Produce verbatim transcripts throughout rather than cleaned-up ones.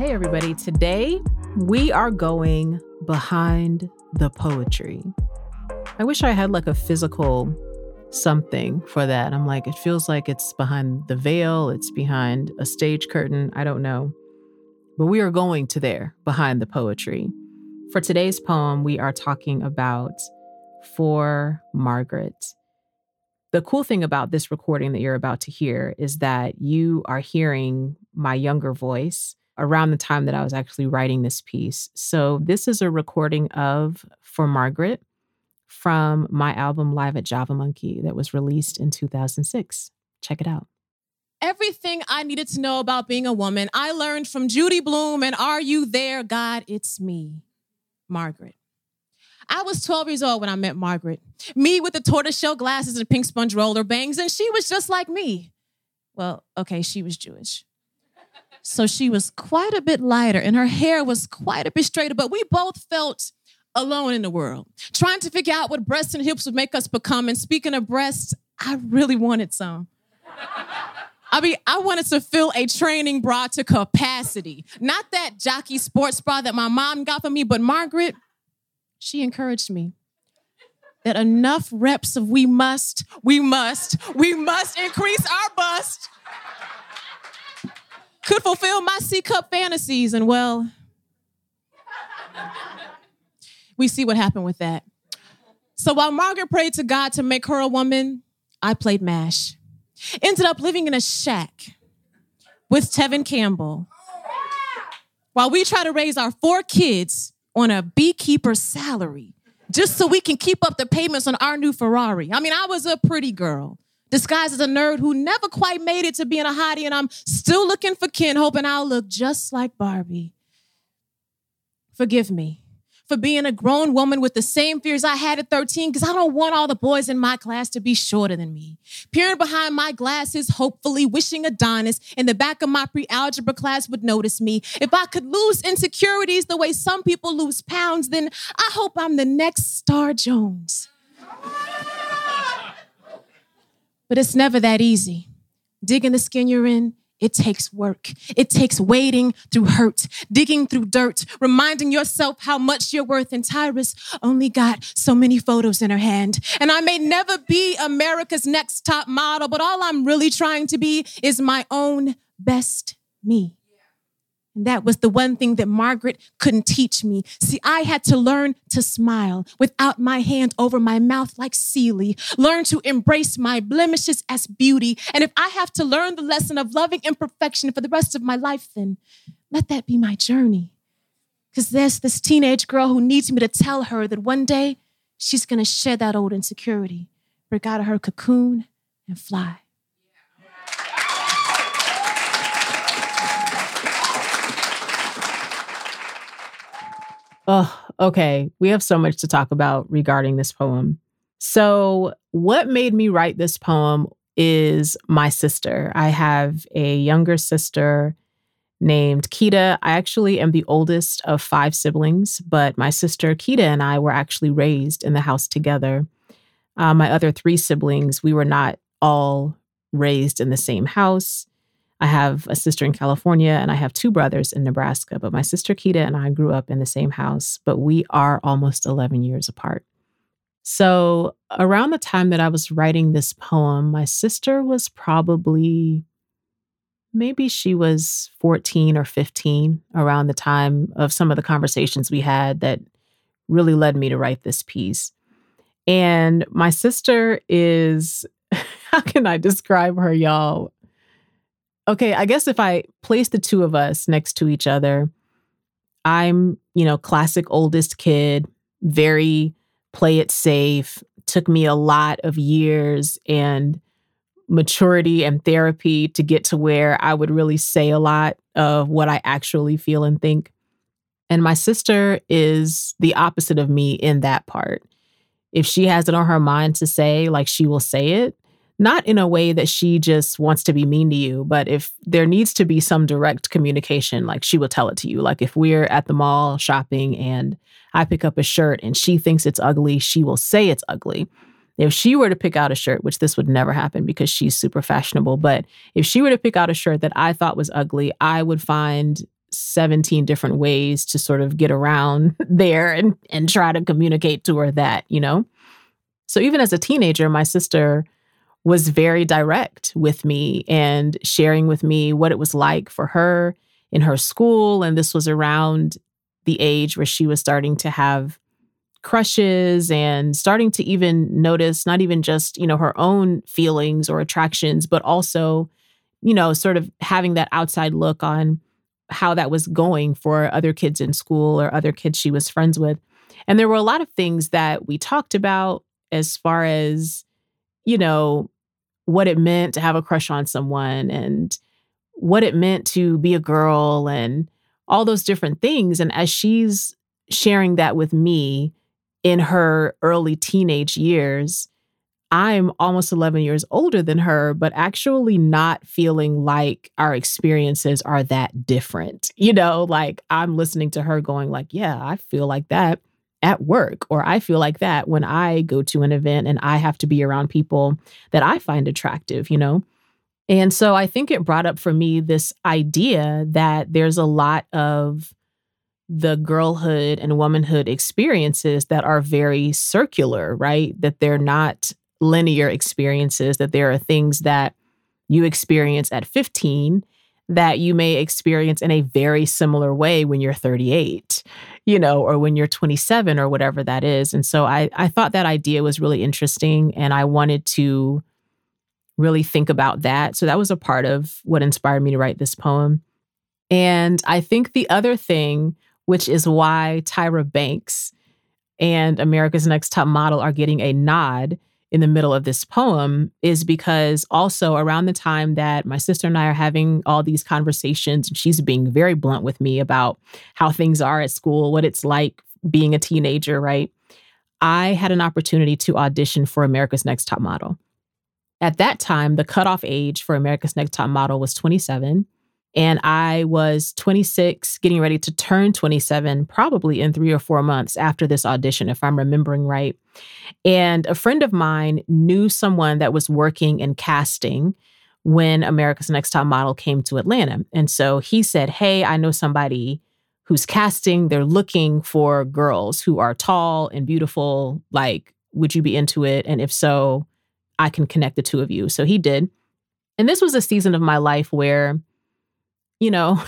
Hey, everybody. Today, we are going behind the poetry. I wish I had like a physical something for that. I'm like, it feels like it's behind the veil. It's behind a stage curtain. I don't know. But we are going to there, behind the poetry. For today's poem, we are talking about For Margaret. The cool thing about this recording that you're about to hear is that you are hearing my younger voice around the time that I was actually writing this piece. So this is a recording of For Margaret from my album Live at Java Monkey that was released in two thousand six. Check it out. Everything I needed to know about being a woman, I learned from Judy Blume and Are You There, God? It's Me, Margaret. I was twelve years old when I met Margaret. Me with the tortoiseshell glasses and pink sponge roller bangs, and she was just like me. Well, okay, she was Jewish. So she was quite a bit lighter, and her hair was quite a bit straighter, but we both felt alone in the world, trying to figure out what breasts and hips would make us become. And speaking of breasts, I really wanted some. I mean, I wanted to fill a training bra to capacity. Not that jockey sports bra that my mom got for me, but Margaret, she encouraged me that enough reps of we must, we must, we must increase our bust could fulfill my C-cup fantasies. And well, we see what happened with that. So while Margaret prayed to God to make her a woman, I played MASH. Ended up living in a shack with Tevin Campbell while we try to raise our four kids on a beekeeper's salary just so we can keep up the payments on our new Ferrari. I mean, I was a pretty girl disguised as a nerd who never quite made it to being a hottie, and I'm still looking for Ken, hoping I'll look just like Barbie. Forgive me for being a grown woman with the same fears I had at thirteen, because I don't want all the boys in my class to be shorter than me. Peering behind my glasses, hopefully wishing Adonis in the back of my pre-algebra class would notice me. If I could lose insecurities the way some people lose pounds, then I hope I'm the next Star Jones. But it's never that easy. Digging the skin you're in, it takes work. It takes wading through hurt, digging through dirt, reminding yourself how much you're worth. And Tyrus only got so many photos in her hand. And I may never be America's next top model, but all I'm really trying to be is my own best me. And that was the one thing that Margaret couldn't teach me. See, I had to learn to smile without my hand over my mouth like Celie. Learn to embrace my blemishes as beauty. And if I have to learn the lesson of loving imperfection for the rest of my life, then let that be my journey. Because there's this teenage girl who needs me to tell her that one day she's going to shed that old insecurity, break out of her cocoon, and fly. Oh, okay. We have so much to talk about regarding this poem. So what made me write this poem is my sister. I have a younger sister named Keita. I actually am the oldest of five siblings, but my sister Keita and I were actually raised in the house together. Uh, my other three siblings, we were not all raised in the same house. I have a sister in California and I have two brothers in Nebraska, but my sister Keita and I grew up in the same house, but we are almost eleven years apart. So around the time that I was writing this poem, my sister was probably, maybe she was fourteen or fifteen around the time of some of the conversations we had that really led me to write this piece. And my sister is, how can I describe her, y'all? Okay, I guess if I place the two of us next to each other, I'm, you know, classic oldest kid, very play it safe. Took me a lot of years and maturity and therapy to get to where I would really say a lot of what I actually feel and think. And my sister is the opposite of me in that part. If she has it on her mind to say, like, she will say it. Not in a way that she just wants to be mean to you, but if there needs to be some direct communication, like she will tell it to you. Like if we're at the mall shopping and I pick up a shirt and she thinks it's ugly, she will say it's ugly. If she were to pick out a shirt, which this would never happen because she's super fashionable, but if she were to pick out a shirt that I thought was ugly, I would find seventeen different ways to sort of get around there and, and try to communicate to her that, you know? So even as a teenager, my sister was very direct with me and sharing with me what it was like for her in her school. And this was around the age where she was starting to have crushes and starting to even notice not even just, you know, her own feelings or attractions, but also, you know, sort of having that outside look on how that was going for other kids in school or other kids she was friends with. And there were a lot of things that we talked about as far as, you know, what it meant to have a crush on someone and what it meant to be a girl and all those different things. And as she's sharing that with me in her early teenage years, I'm almost eleven years older than her, but actually not feeling like our experiences are that different. You know, like I'm listening to her going like, yeah, I feel like that at work, or I feel like that when I go to an event and I have to be around people that I find attractive, you know? And so I think it brought up for me this idea that there's a lot of the girlhood and womanhood experiences that are very circular, right? That they're not linear experiences, that there are things that you experience at fifteen that you may experience in a very similar way when you're thirty-eight, you know, or when you're twenty-seven or whatever that is. And so I, I thought that idea was really interesting and I wanted to really think about that. So that was a part of what inspired me to write this poem. And I think the other thing, which is why Tyra Banks and America's Next Top Model are getting a nod in the middle of this poem, is because also around the time that my sister and I are having all these conversations, and she's being very blunt with me about how things are at school, what it's like being a teenager, right? I had an opportunity to audition for America's Next Top Model. At that time, the cutoff age for America's Next Top Model was twenty-seven. And I was twenty-six, getting ready to turn twenty-seven, probably in three or four months after this audition, if I'm remembering right. And a friend of mine knew someone that was working in casting when America's Next Top Model came to Atlanta. And so he said, hey, I know somebody who's casting. They're looking for girls who are tall and beautiful. Like, would you be into it? And if so, I can connect the two of you. So he did. And this was a season of my life where, you know,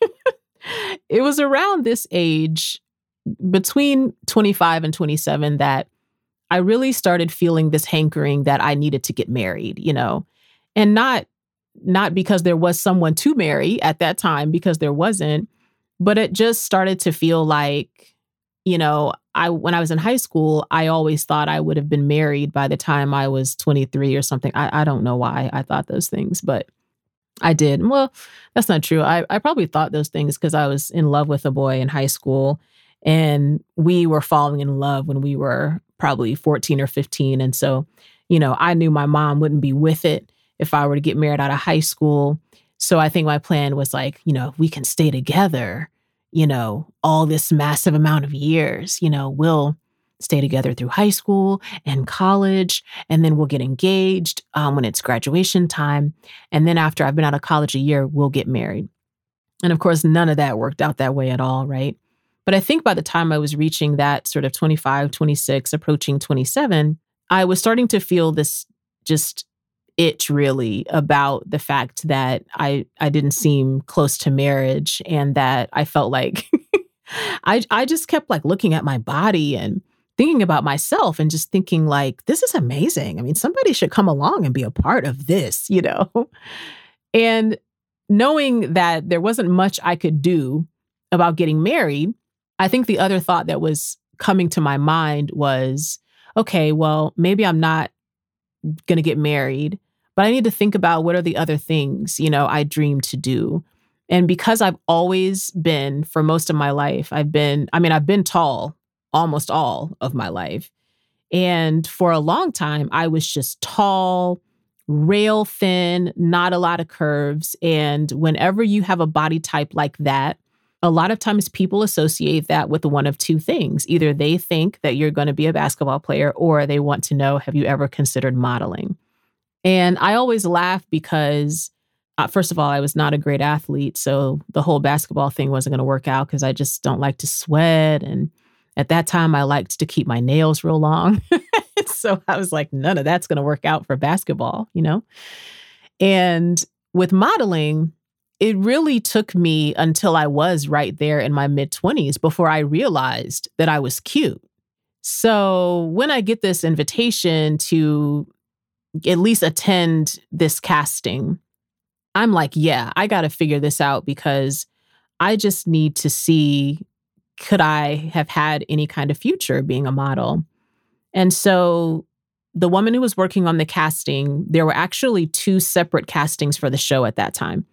it was around this age between twenty-five and twenty-seven that I really started feeling this hankering that I needed to get married, you know, and not, not because there was someone to marry at that time, because there wasn't, but it just started to feel like, you know, I, when I was in high school, I always thought I would have been married by the time I was twenty-three or something. I, I don't know why I thought those things, but I did. Well, that's not true. I, I probably thought those things because I was in love with a boy in high school and we were falling in love when we were probably fourteen or fifteen. And so, you know, I knew my mom wouldn't be with it if I were to get married out of high school. So I think my plan was like, you know, we can stay together, you know, all this massive amount of years, you know, we'll stay together through high school and college, and then we'll get engaged um, when it's graduation time. And then after I've been out of college a year, we'll get married. And of course, none of that worked out that way at all, right? But I think by the time I was reaching that sort of twenty-five, twenty-six, approaching twenty-seven, I was starting to feel this just itch really about the fact that I, I didn't seem close to marriage and that I felt like I, I just kept like looking at my body and thinking about myself and just thinking like, this is amazing. I mean, somebody should come along and be a part of this, you know? And knowing that there wasn't much I could do about getting married, I think the other thought that was coming to my mind was, okay, well, maybe I'm not going to get married, but I need to think about what are the other things, you know, I dream to do. And because I've always been, for most of my life, I've been, I mean, I've been tall almost all of my life. And for a long time, I was just tall, rail thin, not a lot of curves. And whenever you have a body type like that, a lot of times people associate that with one of two things. Either they think that you're going to be a basketball player, or they want to know, have you ever considered modeling? And I always laugh because uh, first of all, I was not a great athlete. So the whole basketball thing wasn't going to work out because I just don't like to sweat. And at that time, I liked to keep my nails real long. So I was like, none of that's going to work out for basketball, you know? And with modeling, it really took me until I was right there in my mid twenties before I realized that I was cute. So when I get this invitation to at least attend this casting, I'm like, yeah, I got to figure this out because I just need to see, could I have had any kind of future being a model? And so the woman who was working on the casting, there were actually two separate castings for the show at that time.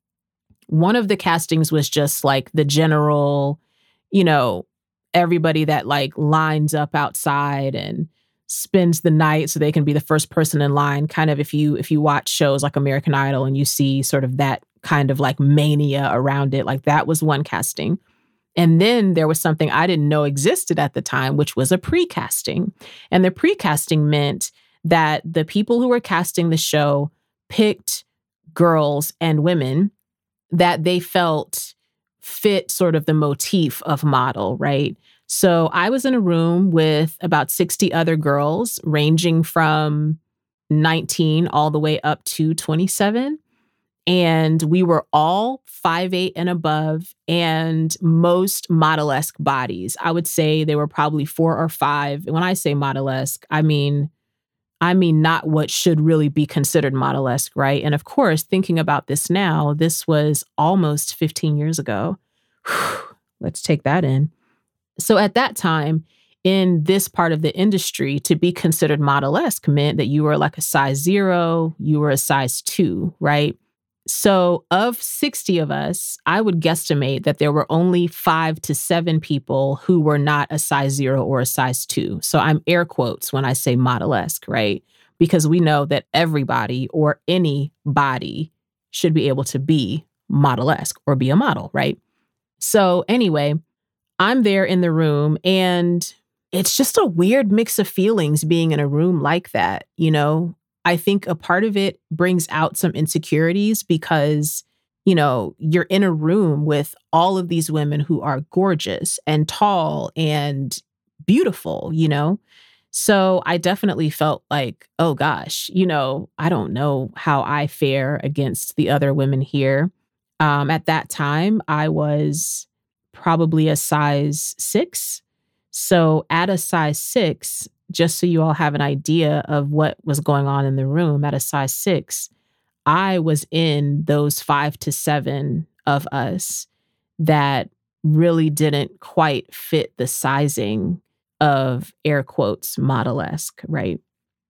One of the castings was just like the general, you know, everybody that like lines up outside and spends the night so they can be the first person in line. Kind of if you if you watch shows like American Idol and you see sort of that kind of like mania around it, like that was one casting. And then there was something I didn't know existed at the time, which was a pre-casting. And the pre-casting meant that the people who were casting the show picked girls and women that they felt fit sort of the motif of model, right? So I was in a room with about sixty other girls ranging from nineteen all the way up to twenty-seven. And we were all five eight and above and most model-esque bodies. I would say they were probably four or five. When I say model-esque, I mean, I mean not what should really be considered model-esque, right? And of course, thinking about this now, this was almost fifteen years ago. Whew, let's take that in. So at that time, in this part of the industry, to be considered model-esque meant that you were like a size zero, you were a size two, right? So of sixty of us, I would guesstimate that there were only five to seven people who were not a size zero or a size two. So I'm air quotes when I say model-esque, right? Because we know that everybody or any body should be able to be model-esque or be a model, right? So anyway, I'm there in the room and it's just a weird mix of feelings being in a room like that, you know? I think a part of it brings out some insecurities because, you know, you're in a room with all of these women who are gorgeous and tall and beautiful, you know? So I definitely felt like, oh gosh, you know, I don't know how I fare against the other women here. Um, at that time, I was probably a size six. So at a size six, just so you all have an idea of what was going on in the room, at a size six, I was in those five to seven of us that really didn't quite fit the sizing of air quotes model-esque, right?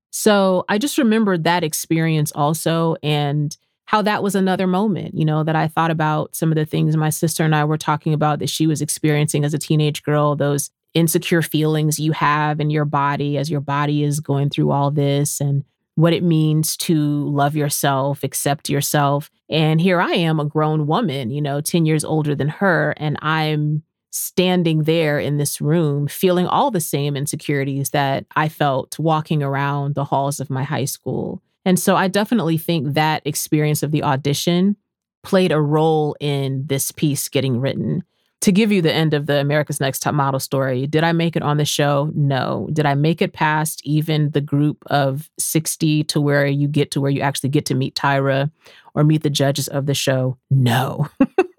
So I just remembered that experience also and how that was another moment, you know, that I thought about some of the things my sister and I were talking about that she was experiencing as a teenage girl, those insecure feelings you have in your body as your body is going through all this and what it means to love yourself, accept yourself. And here I am, a grown woman, you know, ten years older than her, and I'm standing there in this room feeling all the same insecurities that I felt walking around the halls of my high school. And so I definitely think that experience of the audition played a role in this piece getting written. To give you the end of the America's Next Top Model story, did I make it on the show? No. Did I make it past even the group of sixty to where you get to where you actually get to meet Tyra or meet the judges of the show? No.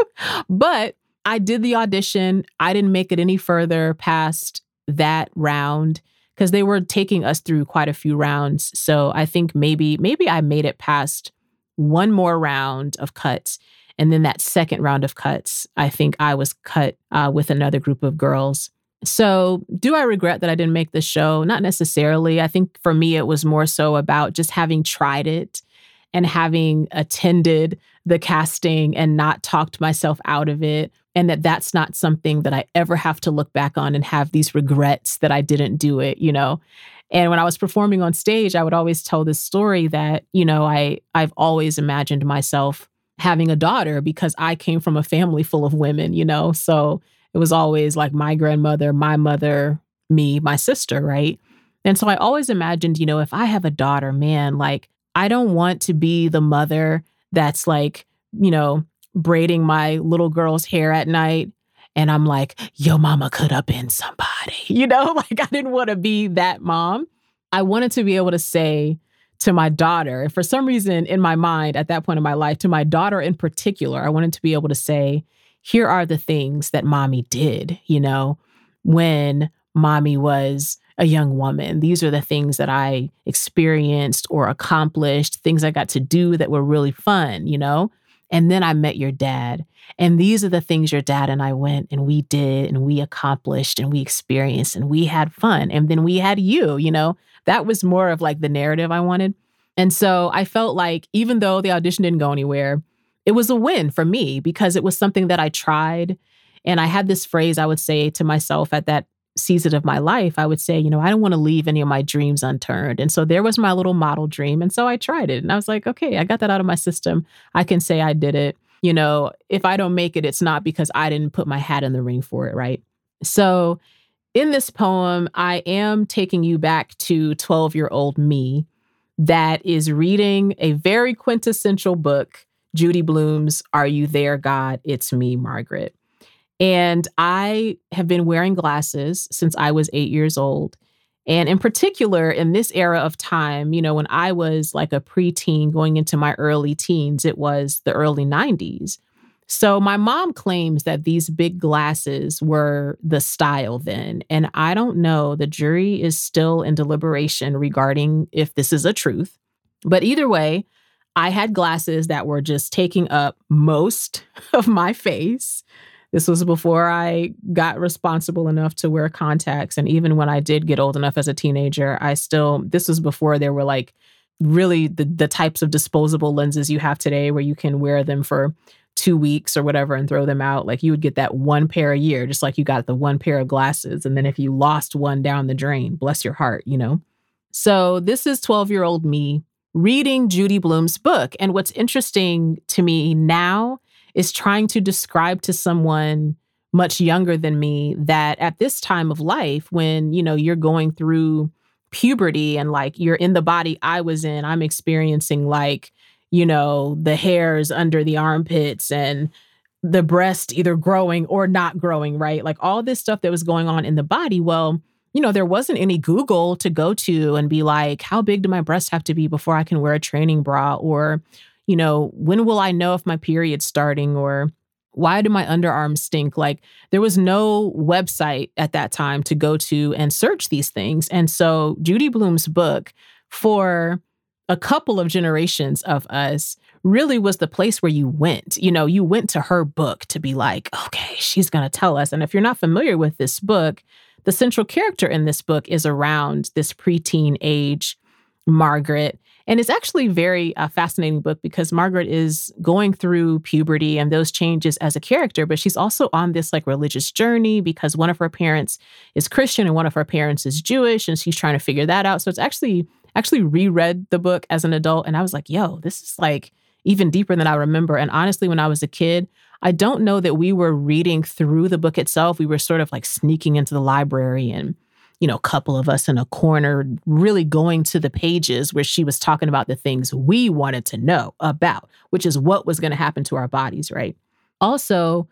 But I did the audition. I didn't make it any further past that round because they were taking us through quite a few rounds. So I think maybe, maybe I made it past one more round of cuts. And then that second round of cuts, I think I was cut uh, with another group of girls. So do I regret that I didn't make the show? Not necessarily. I think for me, it was more so about just having tried it and having attended the casting and not talked myself out of it. And that that's not something that I ever have to look back on and have these regrets that I didn't do it, you know? And when I was performing on stage, I would always tell this story that, you know, I, I've always imagined myself having a daughter because I came from a family full of women, you know? So it was always like my grandmother, my mother, me, my sister, right? And so I always imagined, you know, if I have a daughter, man, like I don't want to be the mother that's like, you know, braiding my little girl's hair at night. And I'm like, your mama could have been somebody, you know, like I didn't want to be that mom. I wanted to be able to say to my daughter, for some reason in my mind at that point in my life, to my daughter in particular, I wanted to be able to say, here are the things that mommy did, you know, when mommy was a young woman. These are the things that I experienced or accomplished, things I got to do that were really fun, you know? And then I met your dad. And these are the things your dad and I went and we did and we accomplished and we experienced and we had fun. And then we had you, you know? That was more of like the narrative I wanted. And so I felt like even though the audition didn't go anywhere, it was a win for me because it was something that I tried. And I had this phrase I would say to myself at that season of my life. I would say, you know, I don't want to leave any of my dreams unturned. And so there was my little model dream. And so I tried it. And I was like, okay, I got that out of my system. I can say I did it. You know, if I don't make it, it's not because I didn't put my hat in the ring for it, right? So in this poem, I am taking you back to twelve-year-old me that is reading a very quintessential book, Judy Blume's Are You There, God? It's Me, Margaret. And I have been wearing glasses since I was eight years old. And in particular, in this era of time, you know, when I was like a preteen going into my early teens, it was the early nineties. So my mom claims that these big glasses were the style then. And I don't know, the jury is still in deliberation regarding if this is a truth. But either way, I had glasses that were just taking up most of my face. This was before I got responsible enough to wear contacts. And even when I did get old enough as a teenager, I still, this was before there were like really the, the types of disposable lenses you have today where you can wear them for two weeks or whatever and throw them out. Like you would get that one pair a year, just like you got the one pair of glasses. And then if you lost one down the drain, bless your heart, you know? So this is twelve-year-old me reading Judy Blume's book. And what's interesting to me now is trying to describe to someone much younger than me that at this time of life, when, you know, you're going through puberty and like you're in the body I was in, I'm experiencing like, you know, the hairs under the armpits and the breast either growing or not growing, right? Like all this stuff that was going on in the body. Well, you know, there wasn't any Google to go to and be like, how big do my breasts have to be before I can wear a training bra? Or, you know, when will I know if my period's starting? Or why do my underarms stink? Like there was no website at that time to go to and search these things. And so Judy Blume's book for a couple of generations of us really was the place where you went. You know, you went to her book to be like, okay, she's going to tell us. And if you're not familiar with this book, the central character in this book is around this preteen age, Margaret. And it's actually a very uh, fascinating book because Margaret is going through puberty and those changes as a character, but she's also on this like religious journey because one of her parents is Christian and one of her parents is Jewish, and she's trying to figure that out. So it's actually actually reread the book as an adult, and I was like, yo, this is like even deeper than I remember. And honestly, when I was a kid, I don't know that we were reading through the book itself. We were sort of like sneaking into the library and, you know, a couple of us in a corner really going to the pages where she was talking about the things we wanted to know about, which is what was going to happen to our bodies, right? Also,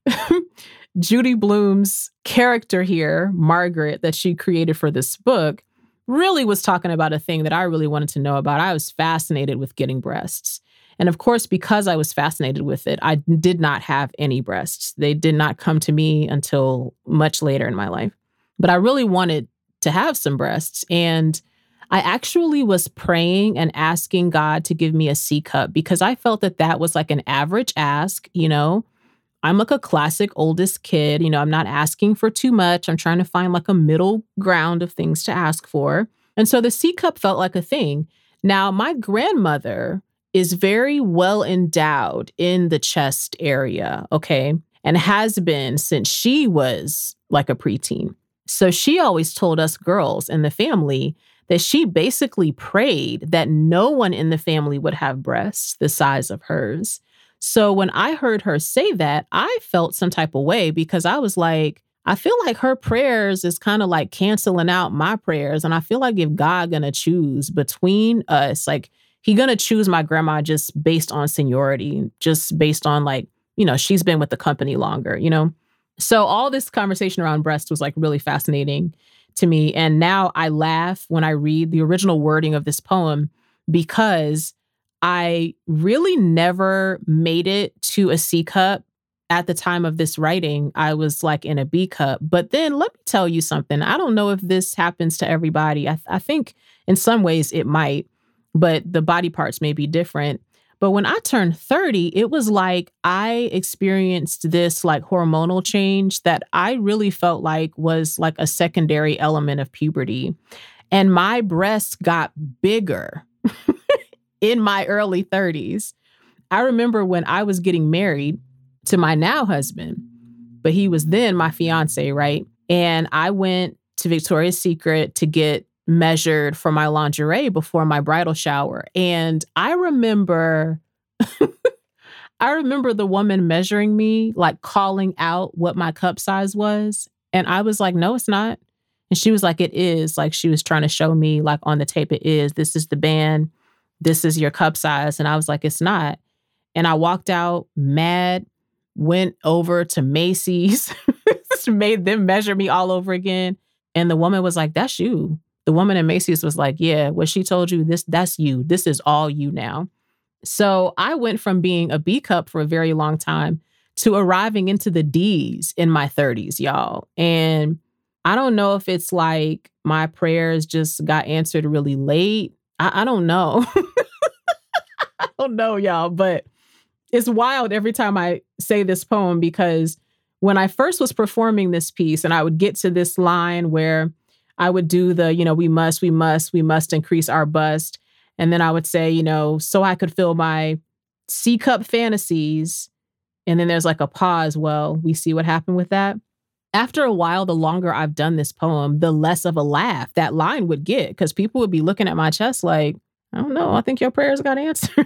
Judy Blume's character here, Margaret, that she created for this book, really was talking about a thing that I really wanted to know about. I was fascinated with getting breasts. And of course, because I was fascinated with it, I did not have any breasts. They did not come to me until much later in my life. But I really wanted to have some breasts. And I actually was praying and asking God to give me a C cup because I felt that that was like an average ask. You know, I'm like a classic oldest kid. You know, I'm not asking for too much. I'm trying to find like a middle ground of things to ask for. And so the C cup felt like a thing. Now, my grandmother is very well endowed in the chest area, okay, and has been since she was like a preteen. So she always told us girls in the family that she basically prayed that no one in the family would have breasts the size of hers. So when I heard her say that, I felt some type of way because I was like, I feel like her prayers is kind of like canceling out my prayers. And I feel like if God gonna choose between us, like he gonna choose my grandma just based on seniority, just based on like, you know, she's been with the company longer, you know? So all this conversation around breast was like really fascinating to me. And now I laugh when I read the original wording of this poem because I really never made it to a C cup at the time of this writing. I was like in a B cup. But then let me tell you something. I don't know if this happens to everybody. I, th- I think in some ways it might, but the body parts may be different. But when I turned thirty, it was like I experienced this like hormonal change that I really felt like was like a secondary element of puberty. And my breasts got bigger in my early thirties. I remember when I was getting married to my now husband, but he was then my fiance, right? And I went to Victoria's Secret to get measured for my lingerie before my bridal shower. And I remember, I remember the woman measuring me, like calling out what my cup size was. And I was like, no, it's not. And she was like, it is. Like she was trying to show me like on the tape, it is. This is the band. This is your cup size. And I was like, it's not. And I walked out mad, went over to Macy's, made them measure me all over again. And the woman was like, that's you. The woman in Macy's was like, yeah, what she told you, this, that's you. This is all you now. So I went from being a B cup for a very long time to arriving into the D's in my thirties, y'all. And I don't know if it's like my prayers just got answered really late. I, I don't know. I don't know, y'all, but it's wild every time I say this poem because when I first was performing this piece and I would get to this line where I would do the, you know, we must, we must, we must increase our bust. And then I would say, you know, so I could fill my C cup fantasies. And then there's like a pause. Well, we see what happened with that. After a while, the longer I've done this poem, the less of a laugh that line would get because people would be looking at my chest like, I don't know, I think your prayers got answered.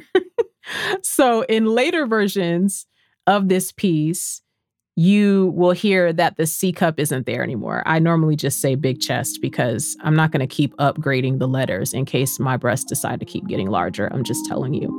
So in later versions of this piece, you will hear that the C cup isn't there anymore. I normally just say big chest because I'm not going to keep upgrading the letters in case my breasts decide to keep getting larger. I'm just telling you.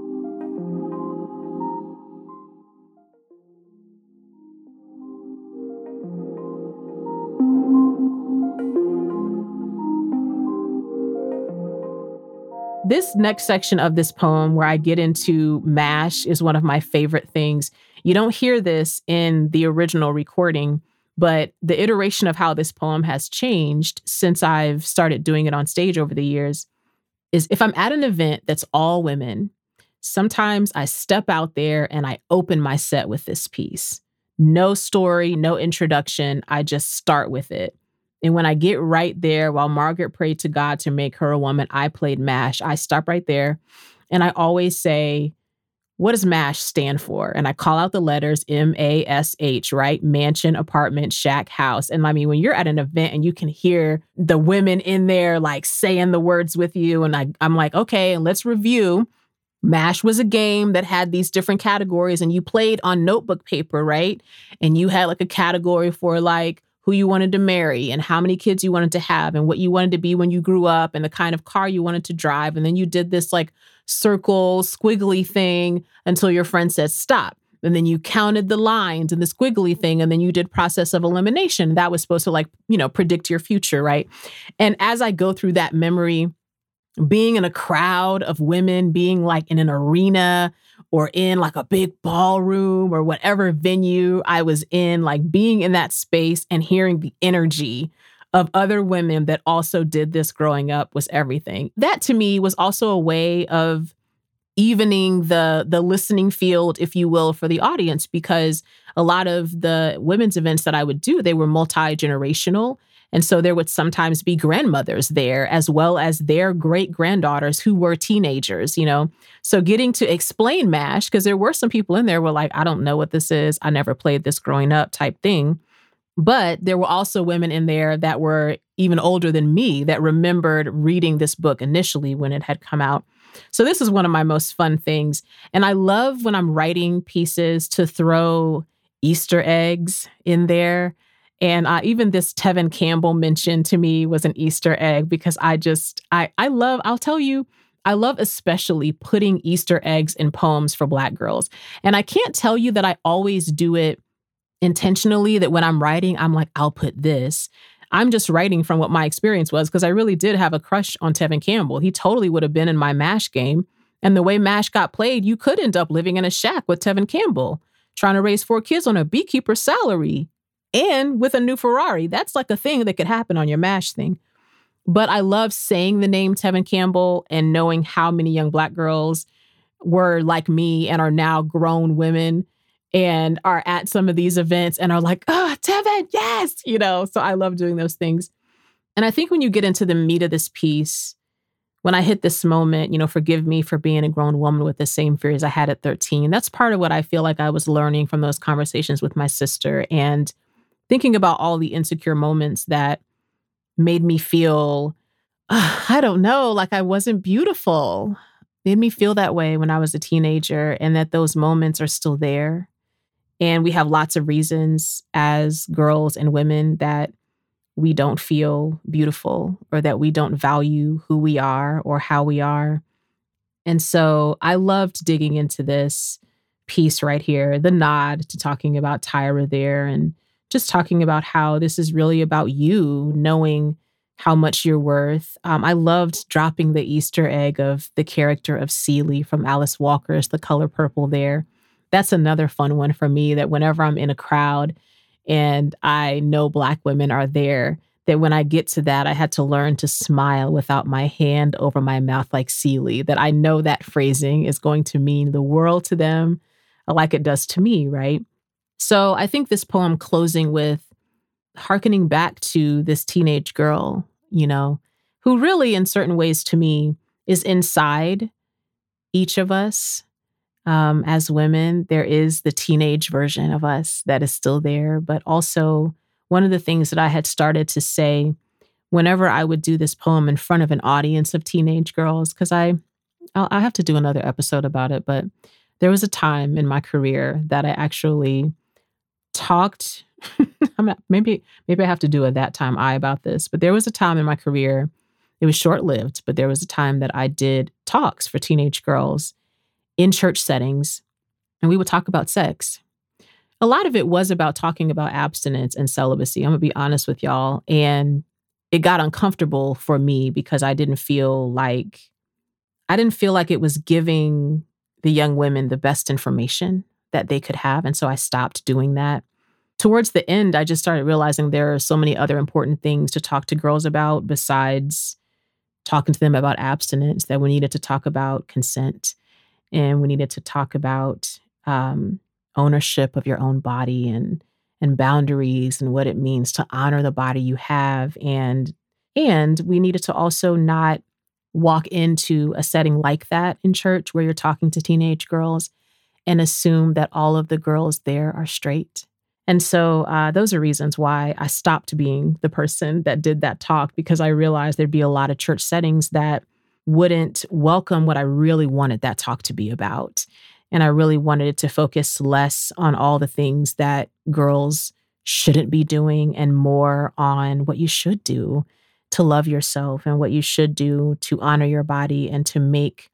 This next section of this poem where I get into MASH is one of my favorite things. You don't hear this in the original recording, but the iteration of how this poem has changed since I've started doing it on stage over the years is if I'm at an event that's all women, sometimes I step out there and I open my set with this piece. No story, no introduction. I just start with it. And when I get right there, while Margaret prayed to God to make her a woman, I played MASH. I stop right there. And I always say, what does MASH stand for? And I call out the letters M A S H, right? Mansion, apartment, shack, house. And I mean, when you're at an event and you can hear the women in there like saying the words with you, and I, I'm like, okay, and let's review. MASH was a game that had these different categories and you played on notebook paper, right? And you had like a category for like who you wanted to marry and how many kids you wanted to have and what you wanted to be when you grew up and the kind of car you wanted to drive. And then you did this like circle squiggly thing until your friend said stop. And then you counted the lines and the squiggly thing. And then you did process of elimination. That was supposed to like, you know, predict your future, right? And as I go through that memory, being in a crowd of women, being like in an arena or in like a big ballroom or whatever venue I was in, like being in that space and hearing the energy of other women that also did this growing up was everything. That to me was also a way of evening the the listening field, if you will, for the audience, because a lot of the women's events that I would do, they were multi-generational. And so there would sometimes be grandmothers there as well as their great granddaughters who were teenagers, you know. So getting to explain MASH, because there were some people in there who were like, I don't know what this is. I never played this growing up type thing. But there were also women in there that were even older than me that remembered reading this book initially when it had come out. So this is one of my most fun things. And I love when I'm writing pieces to throw Easter eggs in there. And uh, even this Tevin Campbell mention to me was an Easter egg because I just, I, I love, I'll tell you, I love especially putting Easter eggs in poems for Black girls. And I can't tell you that I always do it intentionally, that when I'm writing, I'm like, I'll put this. I'm just writing from what my experience was, because I really did have a crush on Tevin Campbell. He totally would have been in my MASH game. And the way MASH got played, you could end up living in a shack with Tevin Campbell, trying to raise four kids on a beekeeper's salary and with a new Ferrari. That's like a thing that could happen on your MASH thing. But I love saying the name Tevin Campbell and knowing how many young Black girls were like me and are now grown women and are at some of these events and are like, oh, Tevin, yes, you know, so I love doing those things. And I think when you get into the meat of this piece, when I hit this moment, you know, forgive me for being a grown woman with the same fears I had at thirteen. That's part of what I feel like I was learning from those conversations with my sister and thinking about all the insecure moments that made me feel, uh, I don't know, like I wasn't beautiful. Made me feel that way when I was a teenager, and that those moments are still there. And we have lots of reasons as girls and women that we don't feel beautiful or that we don't value who we are or how we are. And so I loved digging into this piece right here, the nod to talking about Tyra there and just talking about how this is really about you knowing how much you're worth. Um, I loved dropping the Easter egg of the character of Celie from Alice Walker's The Color Purple there. That's another fun one for me, that whenever I'm in a crowd and I know Black women are there, that when I get to that, I had to learn to smile without my hand over my mouth like Celie, that I know that phrasing is going to mean the world to them like it does to me, right? So I think this poem closing with hearkening back to this teenage girl, you know, who really in certain ways to me is inside each of us. Um, as women, there is the teenage version of us that is still there. But also one of the things that I had started to say whenever I would do this poem in front of an audience of teenage girls, because I, I'll, I'll have to do another episode about it, but there was a time in my career that I actually talked, I'm not, maybe, maybe I have to do a That Time I about this, but there was a time in my career, it was short-lived, but there was a time that I did talks for teenage girls in church settings, and we would talk about sex. A lot of it was about talking about abstinence and celibacy. I'm gonna be honest with y'all. And it got uncomfortable for me because I didn't feel like, I didn't feel like it was giving the young women the best information that they could have. And so I stopped doing that. Towards the end, I just started realizing there are so many other important things to talk to girls about besides talking to them about abstinence, that we needed to talk about consent. And we needed to talk about um, ownership of your own body and and boundaries and what it means to honor the body you have. And, and we needed to also not walk into a setting like that in church where you're talking to teenage girls and assume that all of the girls there are straight. And so uh, those are reasons why I stopped being the person that did that talk, because I realized there'd be a lot of church settings that wouldn't welcome what I really wanted that talk to be about. And I really wanted it to focus less on all the things that girls shouldn't be doing and more on what you should do to love yourself and what you should do to honor your body and to make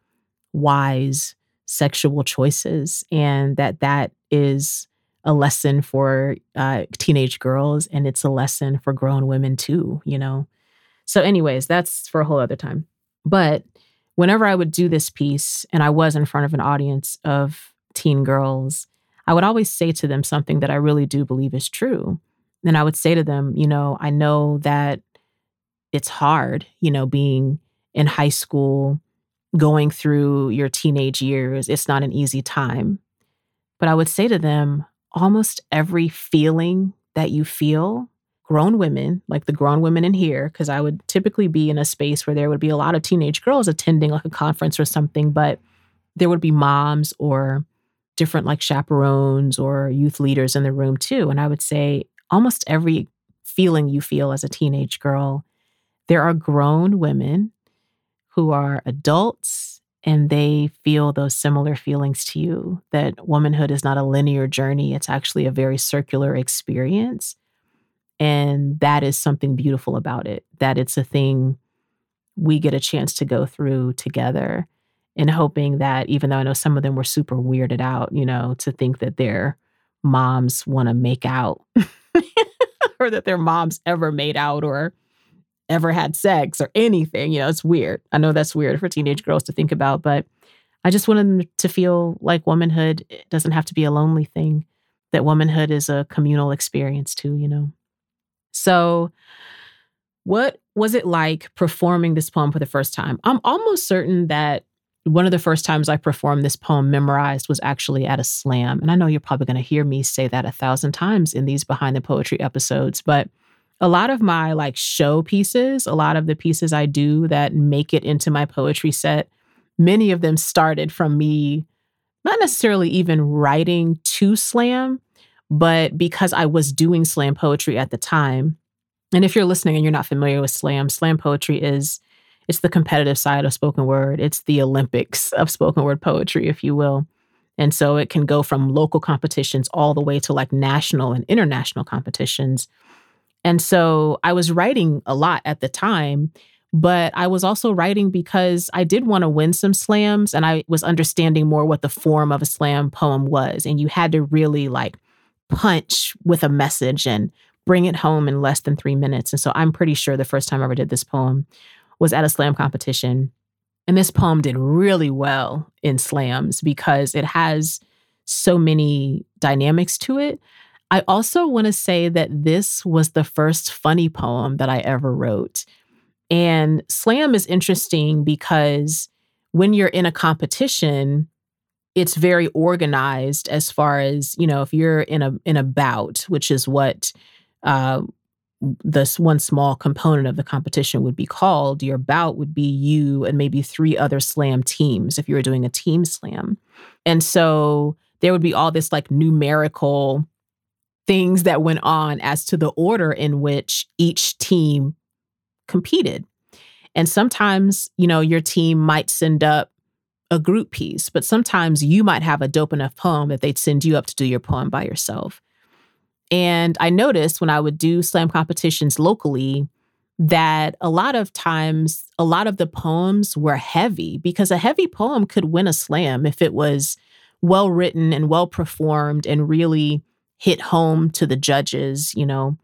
wise sexual choices. And that that is a lesson for uh, teenage girls, and it's a lesson for grown women too, you know? So anyways, that's for a whole other time. But whenever I would do this piece and I was in front of an audience of teen girls, I would always say to them something that I really do believe is true. And I would say to them, you know, I know that it's hard, you know, being in high school, going through your teenage years. It's not an easy time. But I would say to them, almost every feeling that you feel, grown women, like the grown women in here, because I would typically be in a space where there would be a lot of teenage girls attending like a conference or something, but there would be moms or different like chaperones or youth leaders in the room too. And I would say almost every feeling you feel as a teenage girl, there are grown women who are adults and they feel those similar feelings to you, that womanhood is not a linear journey. It's actually a very circular experience. And that is something beautiful about it, that it's a thing we get a chance to go through together, and hoping that, even though I know some of them were super weirded out, you know, to think that their moms want to make out or that their moms ever made out or ever had sex or anything. You know, it's weird. I know that's weird for teenage girls to think about, but I just wanted them to feel like womanhood doesn't have to be a lonely thing, that womanhood is a communal experience too, you know? So what was it like performing this poem for the first time? I'm almost certain that one of the first times I performed this poem memorized was actually at a slam. And I know you're probably going to hear me say that a thousand times in these Behind the Poetry episodes, but a lot of my like show pieces, a lot of the pieces I do that make it into my poetry set, many of them started from me not necessarily even writing to slam, but because I was doing slam poetry at the time. And if you're listening and you're not familiar with slam, slam poetry is, it's the competitive side of spoken word. It's the Olympics of spoken word poetry, if you will. And so it can go from local competitions all the way to like national and international competitions. And so I was writing a lot at the time, but I was also writing because I did want to win some slams, and I was understanding more what the form of a slam poem was. And you had to really like punch with a message and bring it home in less than three minutes. And so I'm pretty sure the first time I ever did this poem was at a slam competition. And this poem did really well in slams because it has so many dynamics to it. I also want to say that this was the first funny poem that I ever wrote. And slam is interesting because when you're in a competition, it's very organized as far as, you know, if you're in a in a bout, which is what uh, this one small component of the competition would be called. Your bout would be you and maybe three other slam teams if you were doing a team slam. And so there would be all this like numerical things that went on as to the order in which each team competed. And sometimes, you know, your team might send up a group piece, but sometimes you might have a dope enough poem that they'd send you up to do your poem by yourself. And I noticed when I would do slam competitions locally that a lot of times, a lot of the poems were heavy because a heavy poem could win a slam if it was well written and well performed and really hit home to the judges, you know.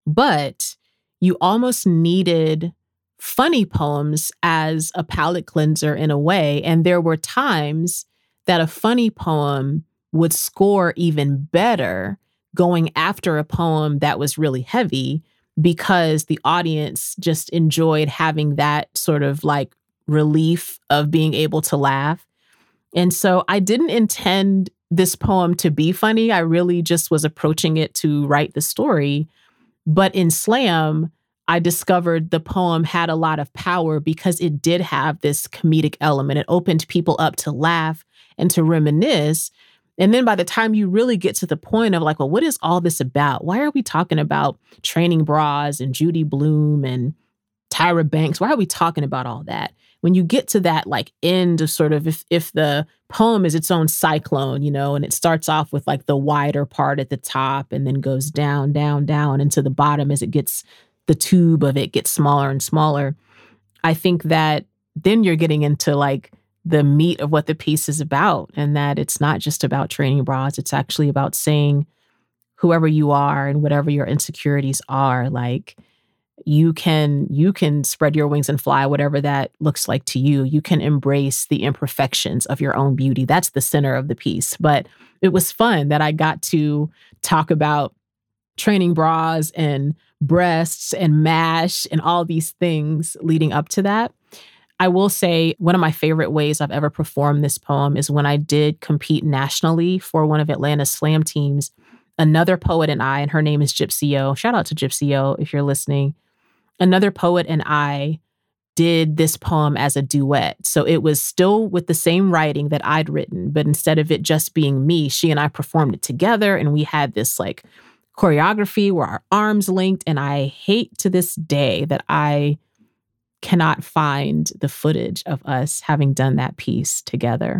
But you almost needed funny poems as a palate cleanser in a way. And there were times that a funny poem would score even better going after a poem that was really heavy because the audience just enjoyed having that sort of like relief of being able to laugh. And so I didn't intend this poem to be funny. I really just was approaching it to write the story. But in slam, I discovered the poem had a lot of power because it did have this comedic element. It opened people up to laugh and to reminisce. And then by the time you really get to the point of like, well, what is all this about? Why are we talking about training bras and Judy Blume and Tyra Banks? Why are we talking about all that? When you get to that like end of sort of if if the poem is its own cyclone, you know, and it starts off with like the wider part at the top and then goes down, down, down into the bottom as it gets, the tube of it gets smaller and smaller. I think that then you're getting into like the meat of what the piece is about, and that it's not just about training bras. It's actually about saying whoever you are and whatever your insecurities are, like you can you can spread your wings and fly, whatever that looks like to you. You can embrace the imperfections of your own beauty. That's the center of the piece. But it was fun that I got to talk about training bras and breasts and MASH and all these things leading up to that. I will say one of my favorite ways I've ever performed this poem is when I did compete nationally for one of Atlanta's slam teams. Another poet and I, and her name is Gypsy O. Shout out to Gypsy O if you're listening. Another poet and I did this poem as a duet. So it was still with the same writing that I'd written, but instead of it just being me, she and I performed it together, and we had this like choreography where our arms linked. And I hate to this day that I cannot find the footage of us having done that piece together.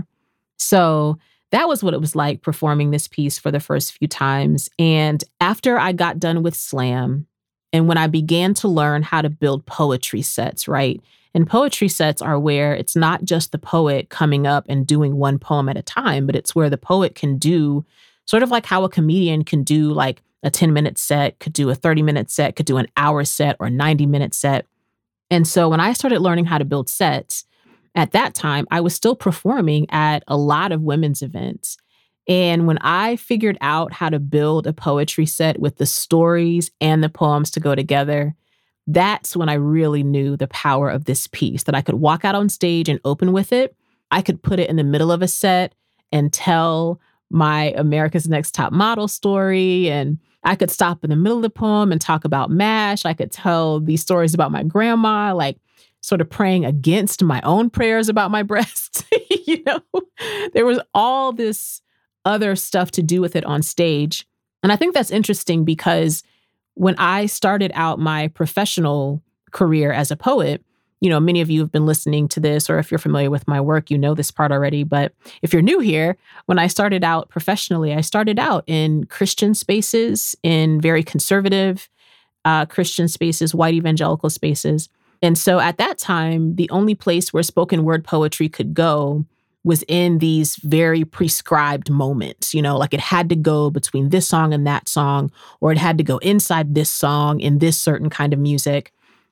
So that was what it was like performing this piece for the first few times. And after I got done with slam, and when I began to learn how to build poetry sets, right? And poetry sets are where it's not just the poet coming up and doing one poem at a time, but it's where the poet can do sort of like how a comedian can do like a ten minute set, could do a thirty minute set, could do an hour set or ninety minute set. And so when I started learning how to build sets, at that time, I was still performing at a lot of women's events. And when I figured out how to build a poetry set with the stories and the poems to go together, that's when I really knew the power of this piece, that I could walk out on stage and open with it. I could put it in the middle of a set and tell my America's Next Top Model story. And I could stop in the middle of the poem and talk about MASH. I could tell these stories about my grandma, like sort of praying against my own prayers about my breasts. You know, there was all this other stuff to do with it on stage. And I think that's interesting because when I started out my professional career as a poet, you know, many of you have been listening to this, or if you're familiar with my work, you know this part already. But if you're new here, when I started out professionally, I started out in Christian spaces, in very conservative uh, Christian spaces, white evangelical spaces. And so at that time, the only place where spoken word poetry could go was in these very prescribed moments, you know, like it had to go between this song and that song, or it had to go inside this song in this certain kind of music.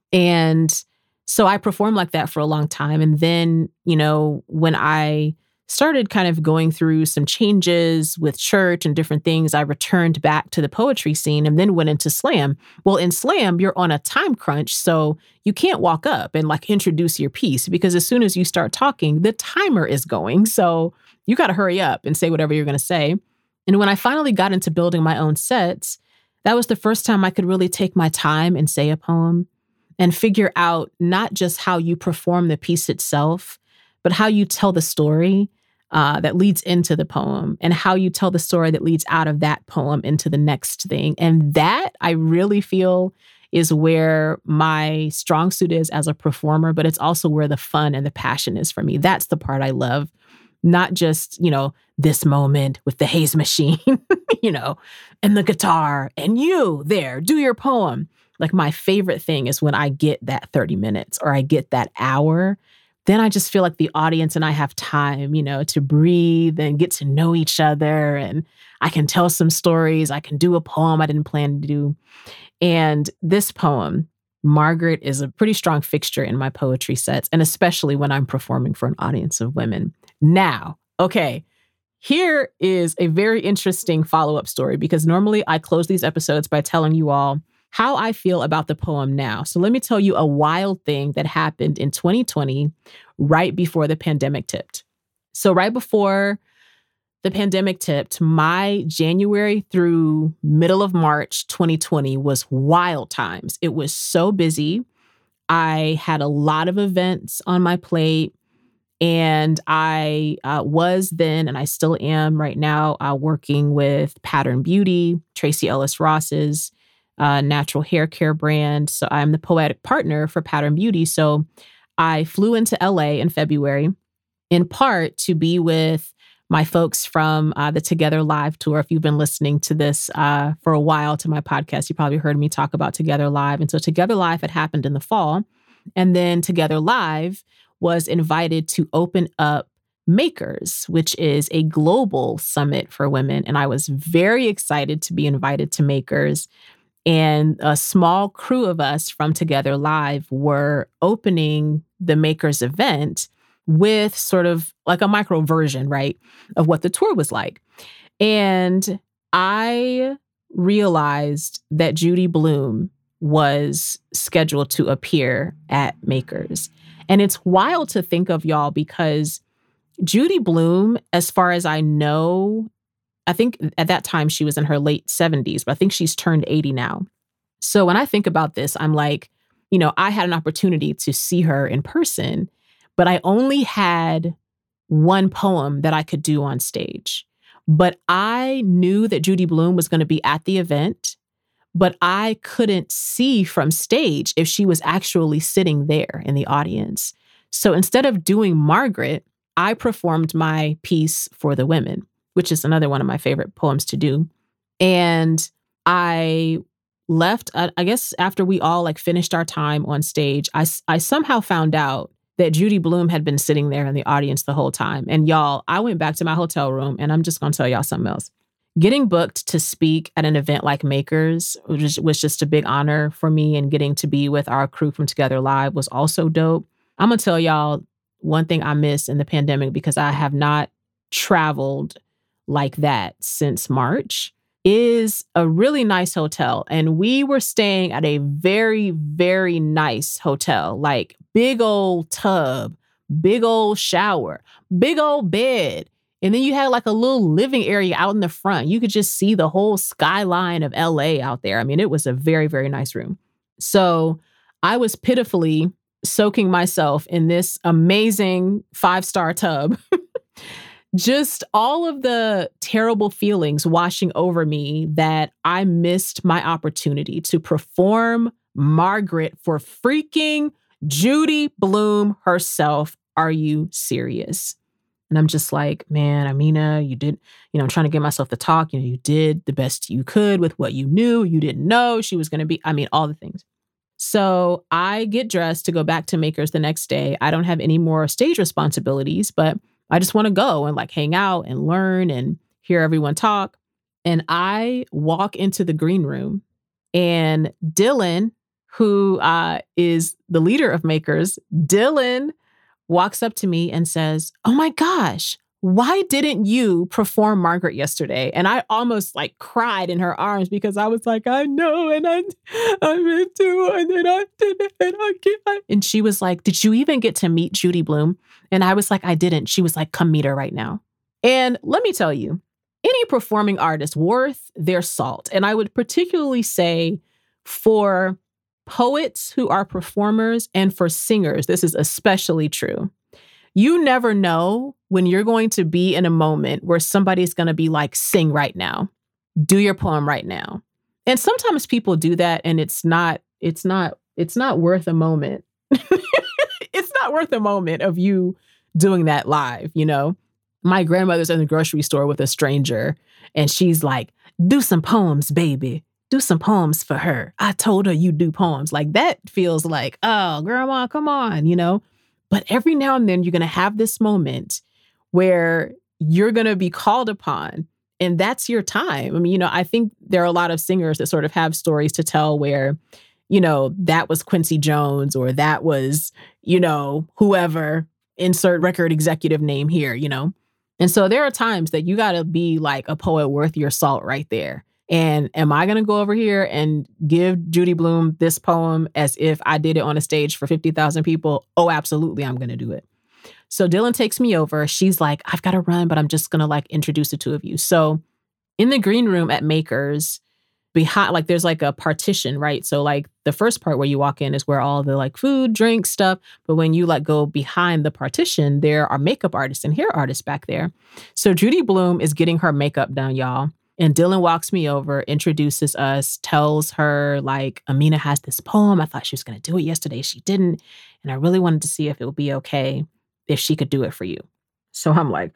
And so I performed like that for a long time. And then, you know, when I started kind of going through some changes with church and different things, I returned back to the poetry scene and then went into slam. Well, in slam, you're on a time crunch, so you can't walk up and like introduce your piece because as soon as you start talking, the timer is going. So you got to hurry up and say whatever you're going to say. And when I finally got into building my own sets, that was the first time I could really take my time and say a poem and figure out not just how you perform the piece itself, but how you tell the story uh, that leads into the poem and how you tell the story that leads out of that poem into the next thing. And that I really feel is where my strong suit is as a performer, but it's also where the fun and the passion is for me. That's the part I love. Not just, you know, this moment with the haze machine, you know, and the guitar and you there, do your poem. Like my favorite thing is when I get that thirty minutes or I get that hour, then I just feel like the audience and I have time, you know, to breathe and get to know each other. And I can tell some stories. I can do a poem I didn't plan to do. And this poem, Margaret, is a pretty strong fixture in my poetry sets, and especially when I'm performing for an audience of women. Now, okay, here is a very interesting follow-up story because normally I close these episodes by telling you all how I feel about the poem now. So let me tell you a wild thing that happened in twenty twenty, right before the pandemic tipped. So right before the pandemic tipped, my January through middle of March twenty twenty was wild times. It was so busy. I had a lot of events on my plate. And I uh, was then, and I still am right now, uh, working with Pattern Beauty, Tracy Ellis Ross's uh, natural hair care brand. So I'm the poetic partner for Pattern Beauty. So I flew into L A in February, in part to be with my folks from uh, the Together Live tour. If you've been listening to this uh, for a while to my podcast, you probably heard me talk about Together Live. And so Together Live had happened in the fall. And then Together Live was invited to open up Makers, which is a global summit for women. And I was very excited to be invited to Makers. And a small crew of us from Together Live were opening the Makers event with sort of like a micro version, right, of what the tour was like. And I realized that Judy Blume was scheduled to appear at Makers. And it's wild to think of, y'all, because Judy Blume, as far as I know, I think at that time she was in her late seventies, but I think she's turned eighty now. So when I think about this, I'm like, you know, I had an opportunity to see her in person, but I only had one poem that I could do on stage. But I knew that Judy Blume was going to be at the event, but I couldn't see from stage if she was actually sitting there in the audience. So instead of doing Margaret, I performed my piece for the women, which is another one of my favorite poems to do. And I left, I, I guess after we all like finished our time on stage, I, I somehow found out that Judy Blume had been sitting there in the audience the whole time. And y'all, I went back to my hotel room, and I'm just going to tell y'all something else. Getting booked to speak at an event like Makers was, was just a big honor for me, and getting to be with our crew from Together Live was also dope. I'm going to tell y'all one thing I missed in the pandemic, because I have not traveled like that since March, is a really nice hotel. And we were staying at a very, very nice hotel, like big old tub, big old shower, big old bed. And then you had like a little living area out in the front. You could just see the whole skyline of L A out there. I mean, it was a very, very nice room. So I was pitifully soaking myself in this amazing five-star tub. Just all of the terrible feelings washing over me that I missed my opportunity to perform Margaret for freaking Judy Blume herself. Are you serious? And I'm just like, man, Amina, you did, you know, I'm trying to get myself to talk. You know, you did the best you could with what you knew. You didn't know she was going to be, I mean, all the things. So I get dressed to go back to Makers the next day. I don't have any more stage responsibilities, but I just want to go and like hang out and learn and hear everyone talk. And I walk into the green room, and Dylan, who uh, is the leader of Makers, Dylan walks up to me and says, "Oh my gosh, why didn't you perform Margaret yesterday?" And I almost like cried in her arms, because I was like, I know, and I, I meant to, and then I didn't, and I can't. And she was like, "Did you even get to meet Judy Blume?" And I was like, "I didn't." She was like, "Come meet her right now." And let me tell you, any performing artist worth their salt. And I would particularly say for poets who are performers and for singers, this is especially true. You never know when you're going to be in a moment where somebody's going to be like, sing right now, do your poem right now. And sometimes people do that, and it's not, it's not, it's not worth a moment. It's not worth a moment of you doing that live, you know? My grandmother's in the grocery store with a stranger, and she's like, "Do some poems, baby. Do some poems for her. I told her you do poems." Like, that feels like, oh, grandma, come on, you know? But every now and then you're going to have this moment where you're going to be called upon, and that's your time. I mean, you know, I think there are a lot of singers that sort of have stories to tell where, you know, that was Quincy Jones, or that was, you know, whoever, insert record executive name here, you know? And so there are times that you got to be like a poet worth your salt right there. And am I going to go over here and give Judy Blume this poem as if I did it on a stage for fifty thousand people? Oh, absolutely, I'm going to do it. So Dylan takes me over. She's like, "I've got to run, but I'm just going to like introduce the two of you." So in the green room at Makers, behind, like there's like a partition, right? So like the first part where you walk in is where all the like food, drink stuff. But when you like go behind the partition, there are makeup artists and hair artists back there. So Judy Blume is getting her makeup done, y'all. And Dylan walks me over, introduces us, tells her, like, "Amina has this poem. I thought she was going to do it yesterday. She didn't. And I really wanted to see if it would be okay if she could do it for you." So I'm like,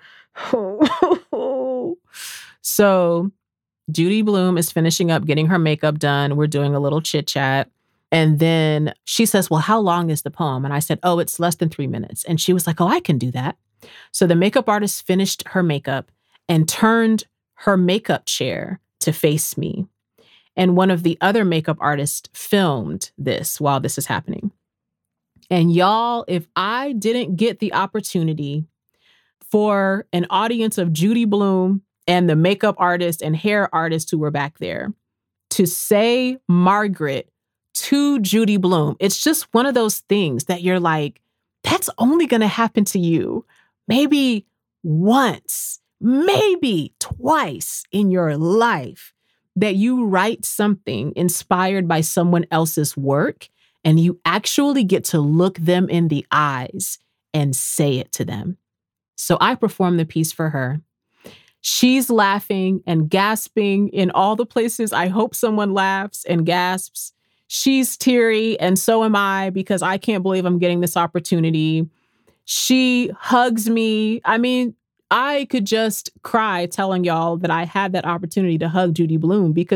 oh. So Judy Blume is finishing up getting her makeup done. We're doing a little chit chat. And then she says, "Well, how long is the poem?" And I said, "Oh, it's less than three minutes. And she was like, "Oh, I can do that." So the makeup artist finished her makeup and turned her makeup chair to face me. And one of the other makeup artists filmed this while this is happening. And y'all, if I didn't get the opportunity for an audience of Judy Blume and the makeup artist and hair artist who were back there to say Margaret to Judy Blume, it's just one of those things that you're like, that's only going to happen to you maybe once, maybe twice in your life, that you write something inspired by someone else's work and you actually get to look them in the eyes and say it to them. So I performed the piece for her. She's laughing and gasping in all the places I hope someone laughs and gasps. She's teary, and so am I, because I can't believe I'm getting this opportunity. She hugs me. I mean, I could just cry telling y'all that I had that opportunity to hug Judy Blume, because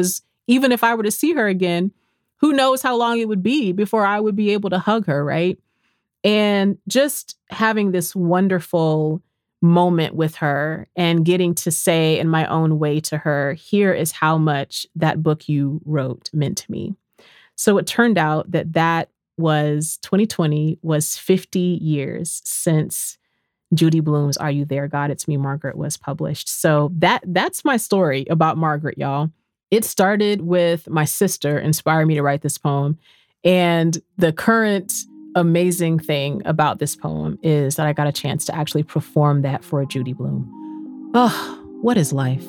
even if I were to see her again, who knows how long it would be before I would be able to hug her, right? And just having this wonderful moment with her and getting to say in my own way to her, here is how much that book you wrote meant to me. So it turned out that that was twenty twenty was fifty years since Judy Blume's Are You There, God? It's Me, Margaret was published. So that that's my story about Margaret, y'all. It started with my sister inspiring me to write this poem. And the current amazing thing about this poem is that I got a chance to actually perform that for Judy Blume. Oh, what is life?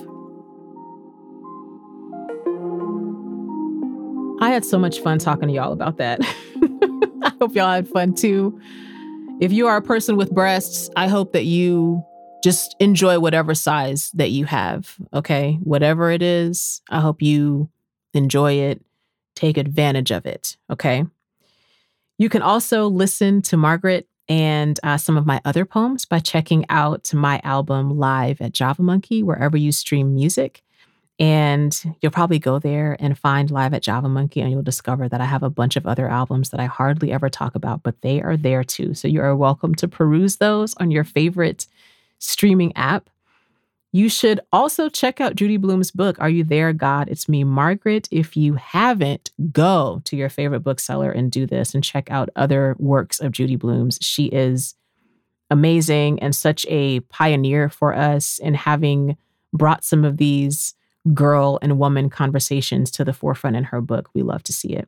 I had so much fun talking to y'all about that. I hope y'all had fun too. If you are a person with breasts, I hope that you just enjoy whatever size that you have, okay? Whatever it is, I hope you enjoy it, take advantage of it, okay? You can also listen to Margaret and uh, some of my other poems by checking out my album Live at Java Monkey, wherever you stream music. And you'll probably go there and find Live at Java Monkey, and you'll discover that I have a bunch of other albums that I hardly ever talk about, but they are there too. So you are welcome to peruse those on your favorite streaming app. You should also check out Judy Blume's book, Are You There, God? It's Me, Margaret. If you haven't, go to your favorite bookseller and do this and check out other works of Judy Blume's. She is amazing and such a pioneer for us in having brought some of these girl and woman conversations to the forefront in her book. We love to see it.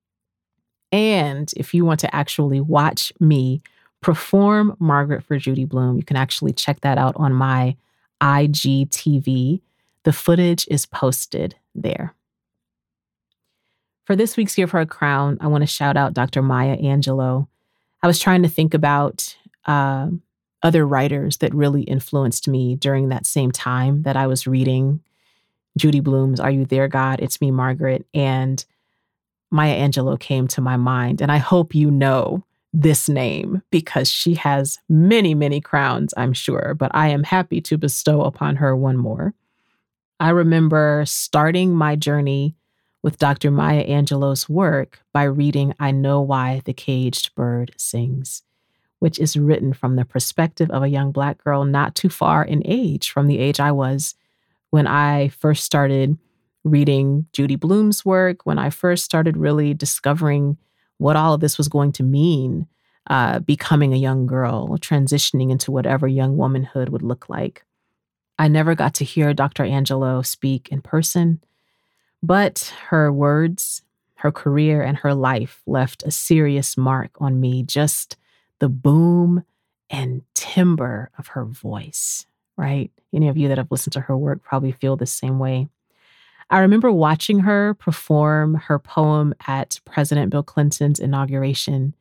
And if you want to actually watch me perform Margaret for Judy Blume, you can actually check that out on my I G T V. The footage is posted there. For this week's Give Her a Crown, I want to shout out Doctor Maya Angelou. I was trying to think about uh, other writers that really influenced me during that same time that I was reading Judy Blume's Are You There, God? It's Me, Margaret. And Maya Angelou came to my mind. And I hope you know this name because she has many, many crowns, I'm sure. But I am happy to bestow upon her one more. I remember starting my journey with Doctor Maya Angelou's work by reading I Know Why the Caged Bird Sings, which is written from the perspective of a young Black girl not too far in age from the age I was when I first started reading Judy Blume's work, when I first started really discovering what all of this was going to mean, uh, becoming a young girl, transitioning into whatever young womanhood would look like. I never got to hear Doctor Angelou speak in person, but her words, her career, and her life left a serious mark on me. Just the boom and timbre of her voice, right? Any of you that have listened to her work probably feel the same way. I remember watching her perform her poem at President Bill Clinton's inauguration,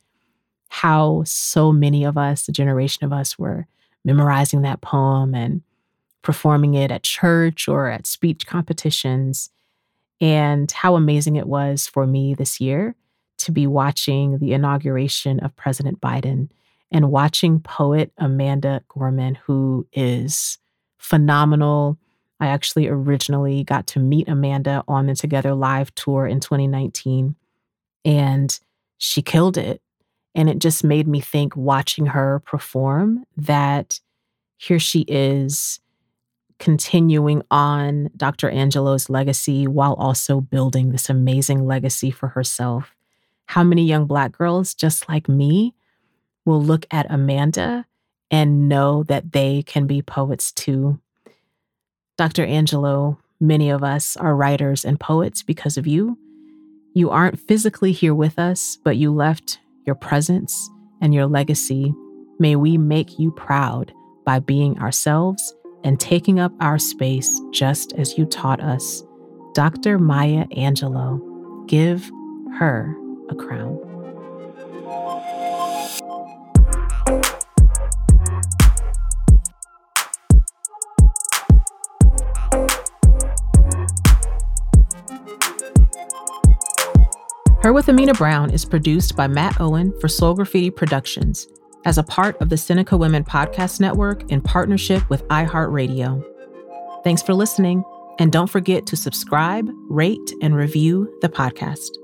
how so many of us, a generation of us, were memorizing that poem and performing it at church or at speech competitions, and how amazing it was for me this year to be watching the inauguration of President Biden and watching poet Amanda Gorman, who is phenomenal. I actually originally got to meet Amanda on the Together Live tour in twenty nineteen, and she killed it. And it just made me think, watching her perform, that here she is continuing on Doctor Angelou's legacy while also building this amazing legacy for herself. How many young Black girls just like me will look at Amanda and know that they can be poets too? Doctor Angelou, many of us are writers and poets because of you. You aren't physically here with us, but you left your presence and your legacy. May we make you proud by being ourselves and taking up our space just as you taught us. Doctor Maya Angelou, give her a crown. Her with Amina Brown is produced by Matt Owen for Soul Graffiti Productions as a part of the Seneca Women Podcast Network in partnership with iHeartRadio. Thanks for listening. And don't forget to subscribe, rate, and review the podcast.